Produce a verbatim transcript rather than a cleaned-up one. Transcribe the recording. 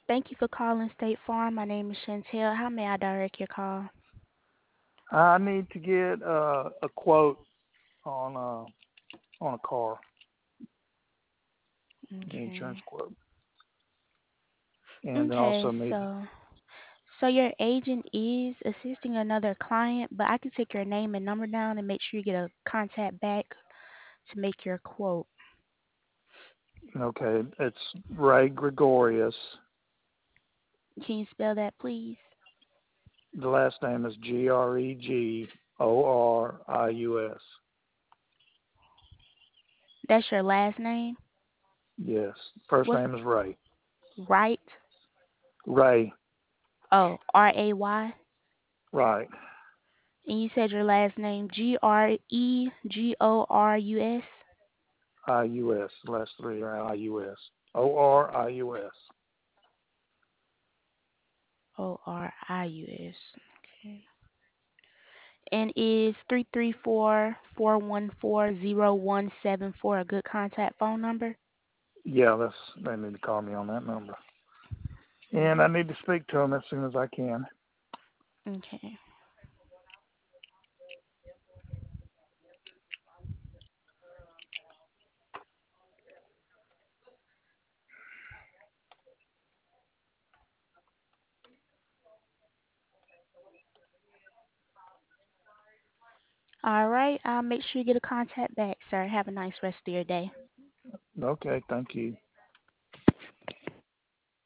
Thank you for calling State Farm. My name is Chantel. How may I direct your call? I need to get uh, a quote on uh, on a car, the insurance Okay. quote, and then also Okay, need. so so your agent is assisting another client, but I can take your name and number down and make sure you get a contact back to make your quote. Okay, it's Ray Gregorius. Can you spell that, please? The last name is G R E G O R I U S. That's your last name? Yes, first What's name is Ray. right? Ray, Oh, R A Y. right. And you said your last name G R E G O R U S? I U S. The last three are I U S. O R I U S. O R I U S. Okay. And is three three four, four one four, zero one seven four a good contact phone number? Yeah, that's. They need to call me on that number, and I Mm, need to speak to them as soon as I can. okay. All right. I'll make sure you get a contact back, sir. Have a nice rest of your day. Okay, thank you.